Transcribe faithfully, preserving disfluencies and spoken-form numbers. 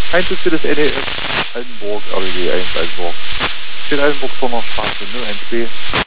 Einzug für das N E F Altenburg, R D W eins Altenburg. Steht Altenburg Donnerstraße null eins B.